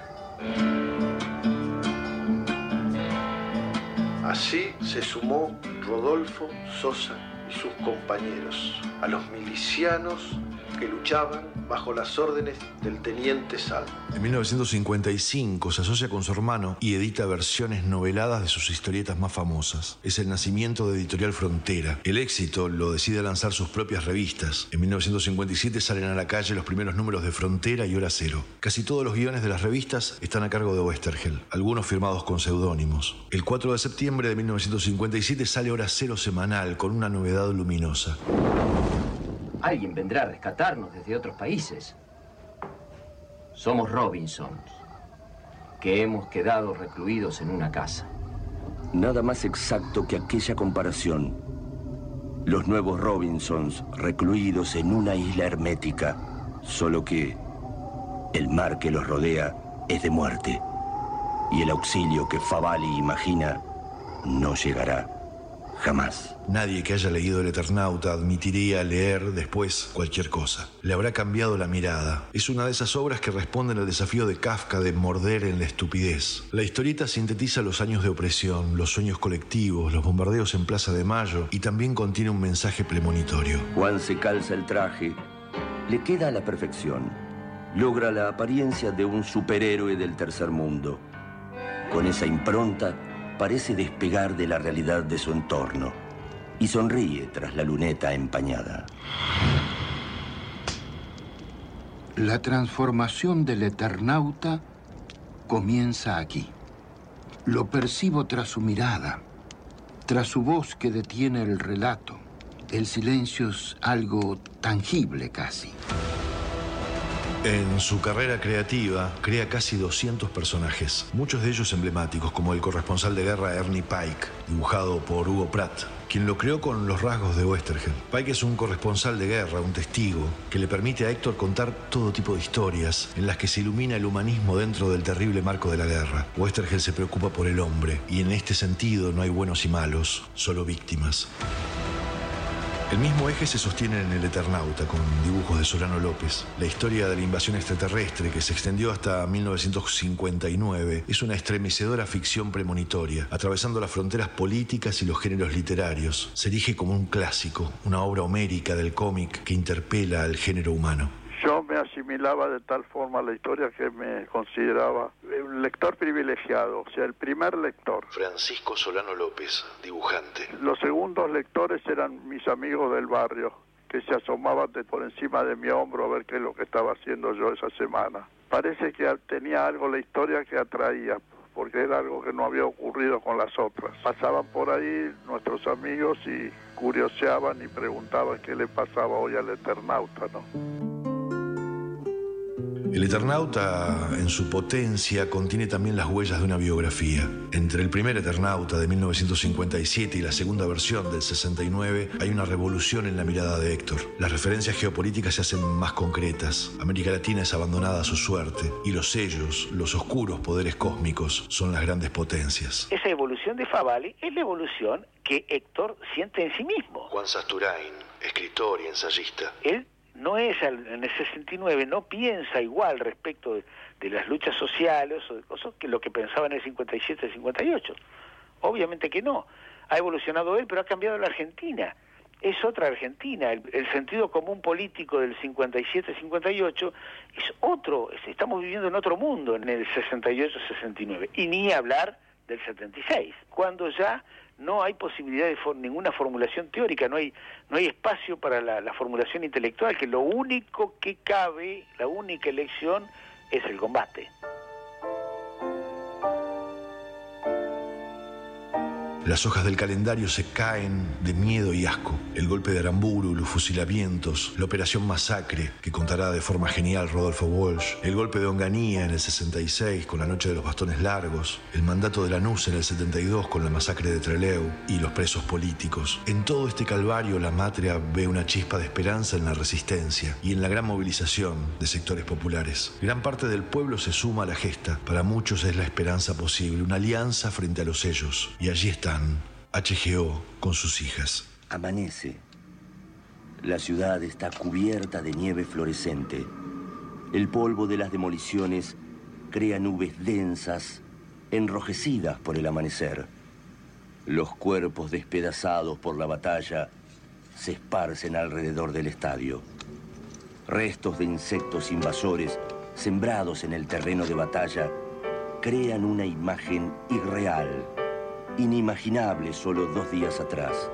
a importar. Así se sumó Rodolfo Sosa y sus compañeros a los milicianos que luchaban bajo las órdenes del teniente Salmo. En mil novecientos cincuenta y cinco se asocia con su hermano y edita versiones noveladas de sus historietas más famosas. Es el nacimiento de Editorial Frontera. El éxito lo decide lanzar sus propias revistas. En mil novecientos cincuenta y siete salen a la calle los primeros números de Frontera y Hora Cero. Casi todos los guiones de las revistas están a cargo de Oesterheld, algunos firmados con seudónimos. El cuatro de septiembre de mil novecientos cincuenta y siete sale Hora Cero semanal con una novedad luminosa. Alguien vendrá a rescatarnos desde otros países. Somos Robinsons, que hemos quedado recluidos en una casa. Nada más exacto que aquella comparación. Los nuevos Robinsons recluidos en una isla hermética, solo que el mar que los rodea es de muerte y el auxilio que Favali imagina no llegará. Jamás. Nadie que haya leído El Eternauta admitiría leer después cualquier cosa. Le habrá cambiado la mirada. Es una de esas obras que responden al desafío de Kafka de morder en la estupidez. La historieta sintetiza los años de opresión, los sueños colectivos, los bombardeos en Plaza de Mayo y también contiene un mensaje premonitorio. Juan se calza el traje, le queda a la perfección. Logra la apariencia de un superhéroe del tercer mundo. Con esa impronta, parece despegar de la realidad de su entorno y sonríe tras la luneta empañada. La transformación del Eternauta comienza aquí. Lo percibo tras su mirada, tras su voz que detiene el relato. El silencio es algo tangible casi. En su carrera creativa, crea casi doscientos personajes, muchos de ellos emblemáticos, como el corresponsal de guerra Ernie Pike, dibujado por Hugo Pratt, quien lo creó con los rasgos de Oesterheld. Pike es un corresponsal de guerra, un testigo, que le permite a Héctor contar todo tipo de historias en las que se ilumina el humanismo dentro del terrible marco de la guerra. Oesterheld se preocupa por el hombre, y en este sentido no hay buenos y malos, solo víctimas. El mismo eje se sostiene en El Eternauta, con dibujos de Solano López. La historia de la invasión extraterrestre, que se extendió hasta mil novecientos cincuenta y nueve, es una estremecedora ficción premonitoria, atravesando las fronteras políticas y los géneros literarios. Se erige como un clásico, una obra homérica del cómic que interpela al género humano. Yo me asimilaba de tal forma a la historia que me consideraba un lector privilegiado, o sea, el primer lector. Francisco Solano López, dibujante. Los segundos lectores eran mis amigos del barrio, que se asomaban de por encima de mi hombro a ver qué es lo que estaba haciendo yo esa semana. Parece que tenía algo la historia que atraía, porque era algo que no había ocurrido con las otras. Pasaban por ahí nuestros amigos y curioseaban y preguntaban qué le pasaba hoy al Eternauta, ¿no? El Eternauta, en su potencia, contiene también las huellas de una biografía. Entre el primer Eternauta de mil novecientos cincuenta y siete y la segunda versión del sesenta y nueve hay una revolución en la mirada de Héctor. Las referencias geopolíticas se hacen más concretas. América Latina es abandonada a su suerte y los sellos, los oscuros poderes cósmicos, son las grandes potencias. Esa evolución de Favale es la evolución que Héctor siente en sí mismo. Juan Sasturain, escritor y ensayista. Él no es, en el sesenta y nueve, no piensa igual respecto de, de las luchas sociales o de cosas que lo que pensaba en el cincuenta y siete, cincuenta y ocho. Obviamente que no. Ha evolucionado él, pero ha cambiado la Argentina. Es otra Argentina. El, el sentido común político del cincuenta y siete, cincuenta y ocho es otro. Estamos viviendo en otro mundo en el sesenta y ocho, sesenta y nueve. Y ni hablar del setenta y seis, cuando ya no hay posibilidad de for ninguna formulación teórica, no hay no hay espacio para la, la formulación intelectual, que lo único que cabe, la única elección es el combate. Las hojas del calendario se caen de miedo y asco. El golpe de Aramburu, los fusilamientos, la operación Masacre, que contará de forma genial Rodolfo Walsh, el golpe de Onganía en el sesenta y seis con la Noche de los Bastones Largos, el mandato de Lanús en el setenta y dos con la masacre de Trelew y los presos políticos. En todo este calvario, la Matria ve una chispa de esperanza en la resistencia y en la gran movilización de sectores populares. Gran parte del pueblo se suma a la gesta. Para muchos es la esperanza posible, una alianza frente a los sellos. Y allí están H G O con sus hijas. Amanece. La ciudad está cubierta de nieve fluorescente. El polvo de las demoliciones crea nubes densas, enrojecidas por el amanecer. Los cuerpos despedazados por la batalla se esparcen alrededor del estadio. Restos de insectos invasores sembrados en el terreno de batalla crean una imagen irreal, inimaginable solo dos días atrás.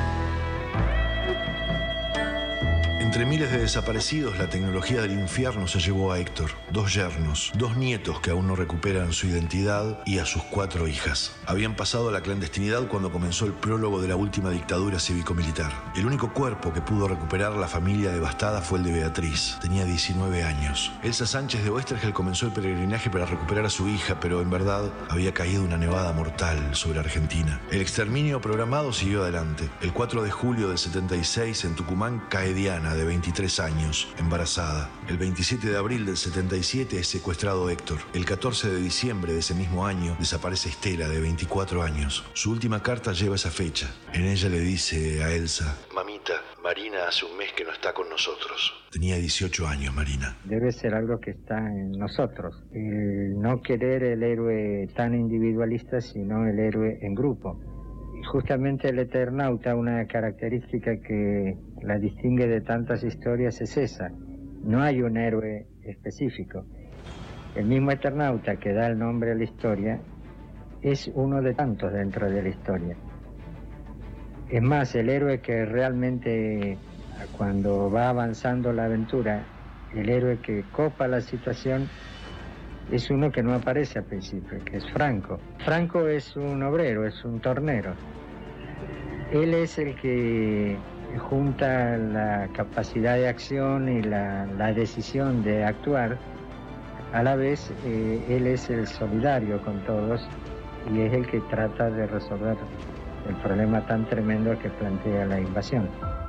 Entre miles de desaparecidos, la tecnología del infierno se llevó a Héctor, dos yernos, dos nietos que aún no recuperan su identidad y a sus cuatro hijas. Habían pasado a la clandestinidad cuando comenzó el prólogo de la última dictadura cívico-militar. El único cuerpo que pudo recuperar la familia devastada fue el de Beatriz. Tenía diecinueve años. Elsa Sánchez de Oesterheld comenzó el peregrinaje para recuperar a su hija, pero en verdad había caído una nevada mortal sobre Argentina. El exterminio programado siguió adelante. El cuatro de julio del setenta y seis, en Tucumán, cae Diana de de veintitrés años, embarazada. El veintisiete de abril del setenta y siete es secuestrado Héctor. El catorce de diciembre de ese mismo año desaparece Estela, de veinticuatro años. Su última carta lleva esa fecha. En ella le dice a Elsa: mamita, Marina hace un mes que no está con nosotros. Tenía dieciocho años, Marina. Debe ser algo que está en nosotros. El no querer el héroe tan individualista, sino el héroe en grupo. Justamente el Eternauta, una característica que la distingue de tantas historias es esa. No hay un héroe específico. El mismo Eternauta que da el nombre a la historia es uno de tantos dentro de la historia. Es más, el héroe que realmente, cuando va avanzando la aventura, el héroe que copa la situación es uno que no aparece al principio, que es Franco. Franco es un obrero, es un tornero. Él es el que junta la capacidad de acción y la, la decisión de actuar. A la vez, eh, él es el solidario con todos y es el que trata de resolver el problema tan tremendo que plantea la invasión.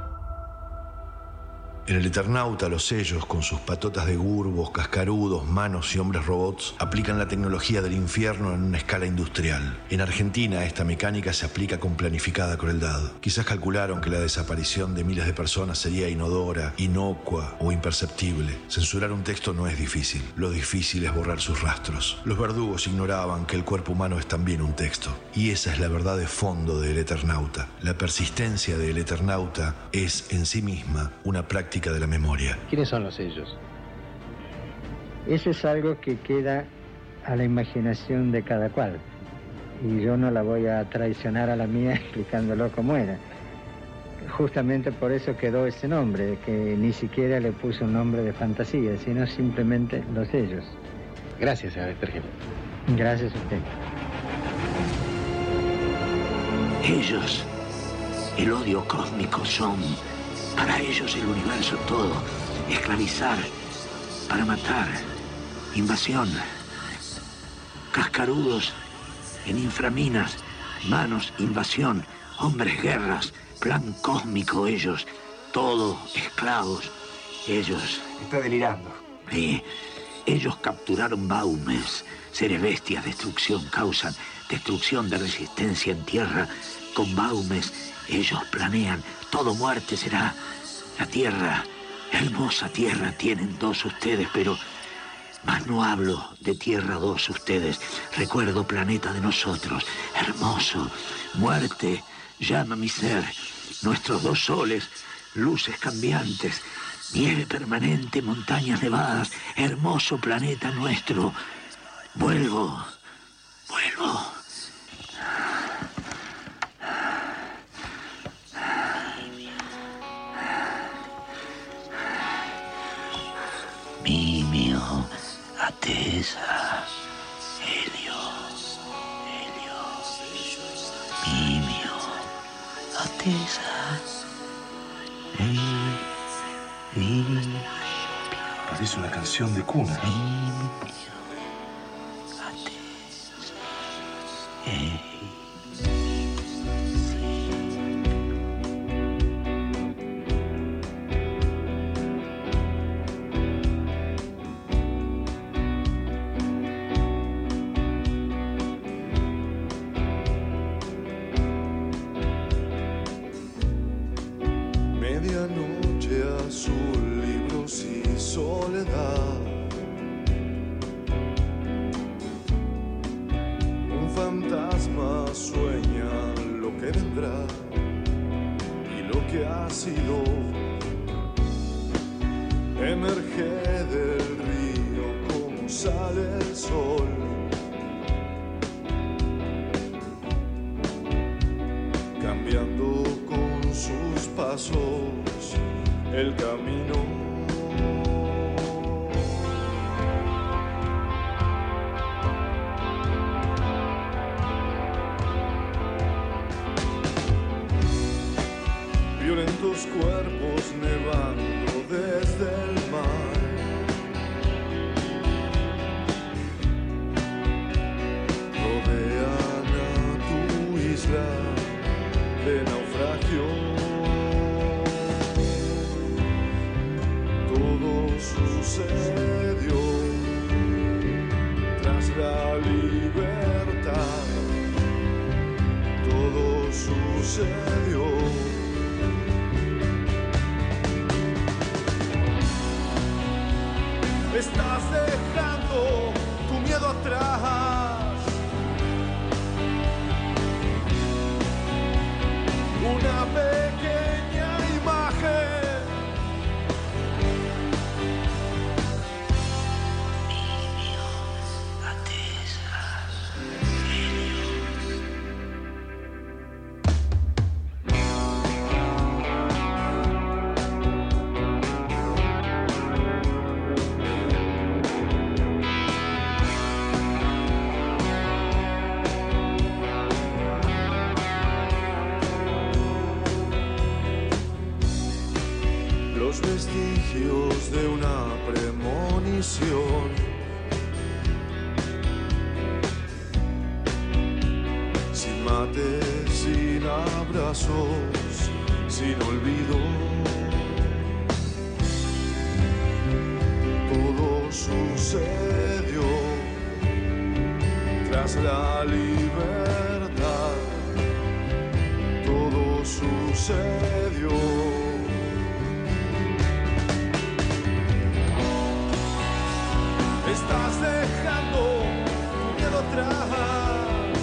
En el Eternauta, los sellos, con sus patotas de gurbos, cascarudos, manos y hombres robots, aplican la tecnología del infierno en una escala industrial. En Argentina, esta mecánica se aplica con planificada crueldad. Quizás calcularon que la desaparición de miles de personas sería inodora, inocua o imperceptible. Censurar un texto no es difícil. Lo difícil es borrar sus rastros. Los verdugos ignoraban que el cuerpo humano es también un texto. Y esa es la verdad de fondo del Eternauta. La persistencia del Eternauta es, en sí misma, una práctica de la memoria. ¿Quiénes son los sellos? Eso es algo que queda a la imaginación de cada cual. Y yo no la voy a traicionar a la mía explicándolo cómo era. Justamente por eso quedó ese nombre, que ni siquiera le puso un nombre de fantasía, sino simplemente los sellos. Gracias, señor Estergel. Gracias a usted. Ellos, el odio cósmico, son para ellos el universo todo. Esclavizar, para matar, invasión. Cascarudos en inframinas, manos, invasión, hombres, guerras, plan cósmico ellos, todo esclavos. Ellos... Está delirando. Sí, ellos capturaron Baumes, seres bestias, destrucción, causan destrucción de resistencia en tierra. Con Baumes ellos planean, todo muerte será. La tierra, hermosa tierra, tienen dos ustedes, pero más no hablo de tierra dos ustedes. Recuerdo planeta de nosotros, hermoso, muerte, llama mi ser, nuestros dos soles, luces cambiantes, nieve permanente, montañas nevadas, hermoso planeta nuestro. Vuelvo, vuelvo. Mimio, Atesa, Helio, Helio, Mimio, Atesa, Helio. Parece una canción de cuna. Mimio, Atesa, Helio. Medianoche azul, libros y soledad. Un fantasma sueña lo que vendrá y lo que ha sido. Emerge del río como sale el sol. Cambiando con sus pasos el camino. Violentos cuerpos nevando desde el mar. Rodean a tu isla de naufragio. sucedió tras la libertad. Todo sucedió. Estás dejando tu miedo atrás. Una pequeña imagen. Los vestigios de una premonición. Sin mate, sin abrazos, sin olvido. Todo sucedió tras la libertad. Todo sucedió. Estás dejando tu miedo atrás.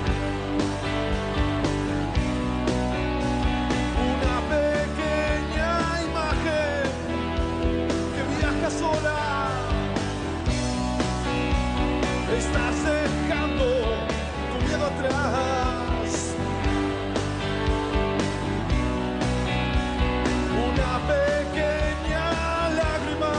Una pequeña imagen que viaja sola. Estás dejando tu miedo atrás. Una pequeña lágrima.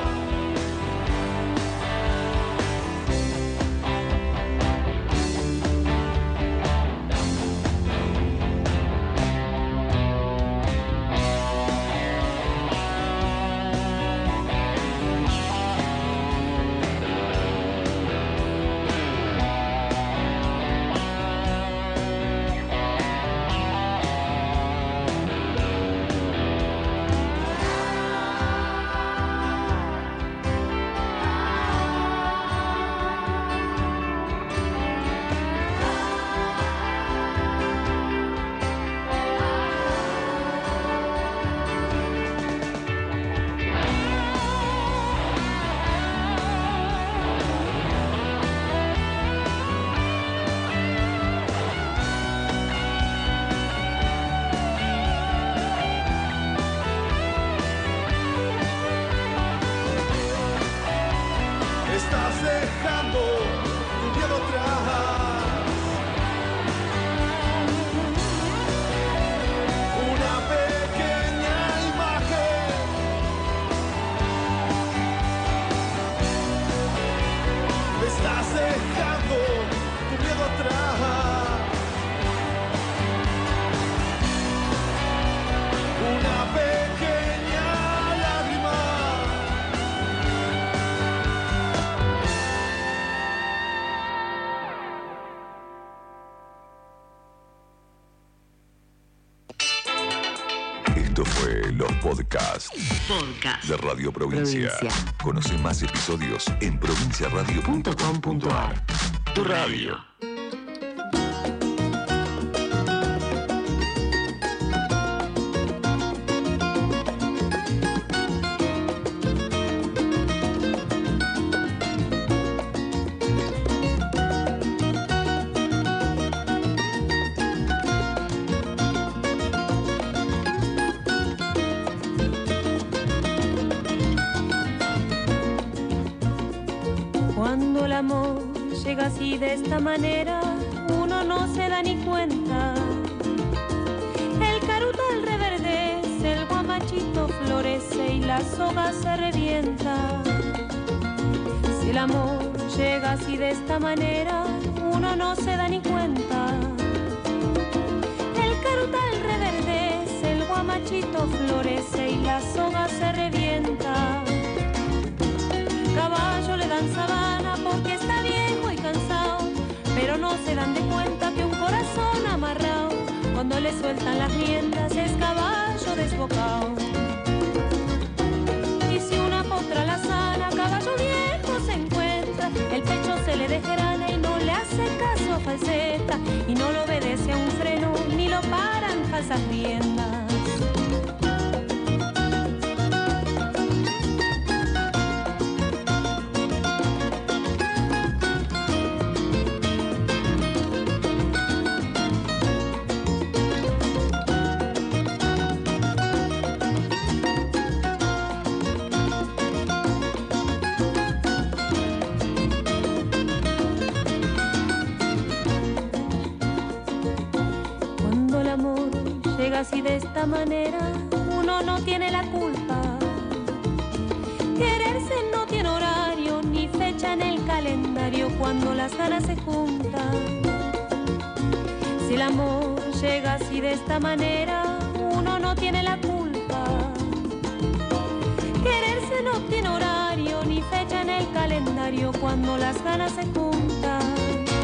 Esto fue los podcasts Podcast de Radio Provincia. Provincia. Conoce más episodios en provincia radio punto com punto ar. Tu radio. Cuando el amor llega así de esta manera, uno no se da ni cuenta. El carutal reverdece, el guamachito florece y la soga se revienta. Si el amor llega así de esta manera, uno no se da ni cuenta. El carutal reverdece, el guamachito florece y la soga se revienta. Caballo le dan sabana porque está viejo y cansado, pero no se dan de cuenta que un corazón amarrado, cuando le sueltan las riendas, es caballo desbocado. Y si una potra otra la sana, caballo viejo se encuentra, el pecho se le desgrana y no le hace caso a falseta, y no lo obedece a un freno, ni lo paran falsas riendas. Así de esta manera uno no tiene la culpa. Quererse no tiene horario ni fecha en el calendario cuando las ganas se juntan. Si el amor llega así de esta manera uno no tiene la culpa. Quererse no tiene horario ni fecha en el calendario cuando las ganas se juntan.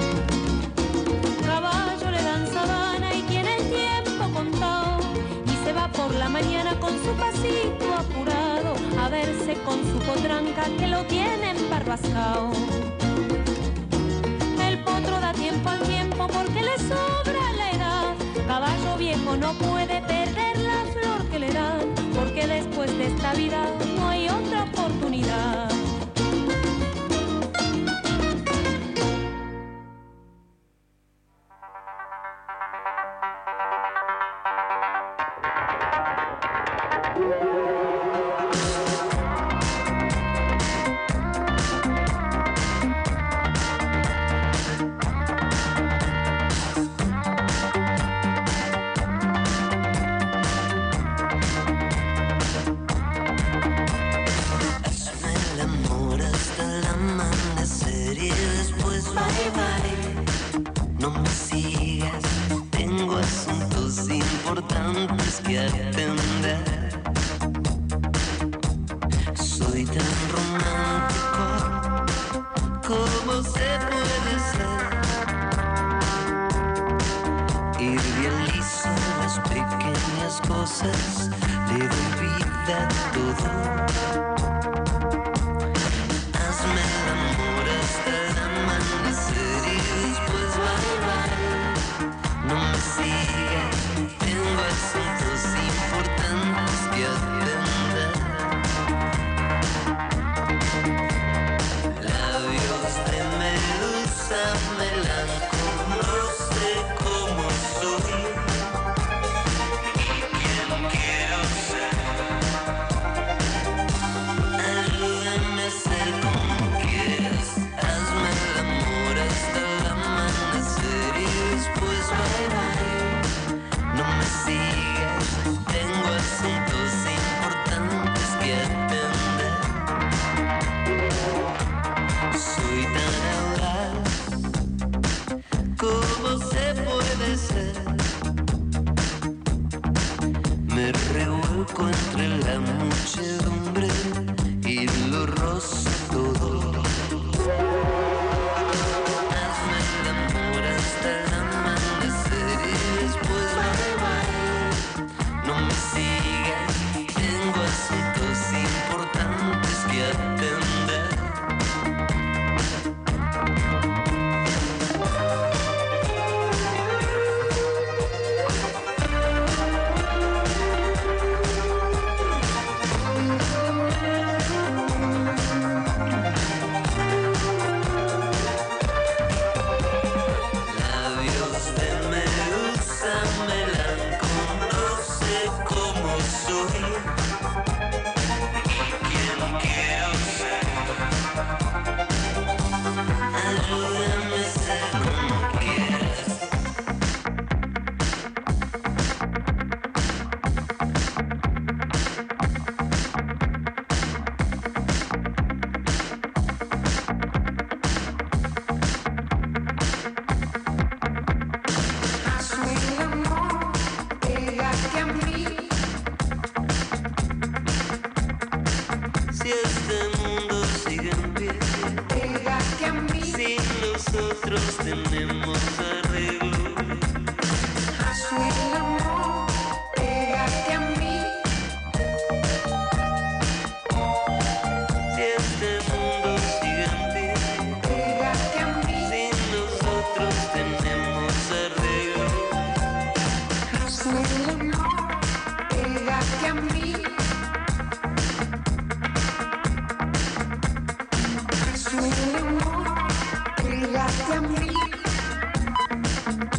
Caballo le dan sabana y tiene el tiempo contado, y se va por la mañana con su pasito apurado a verse con su potranca que lo tiene embarbascao. El potro da tiempo al tiempo porque le sobra la edad. Caballo viejo no puede perder la flor que le dan, porque después de esta vida no hay otra oportunidad. Importantes que atender. Soy tan romántico como se puede ser. Idealizo las pequeñas cosas, le doy vida a todo.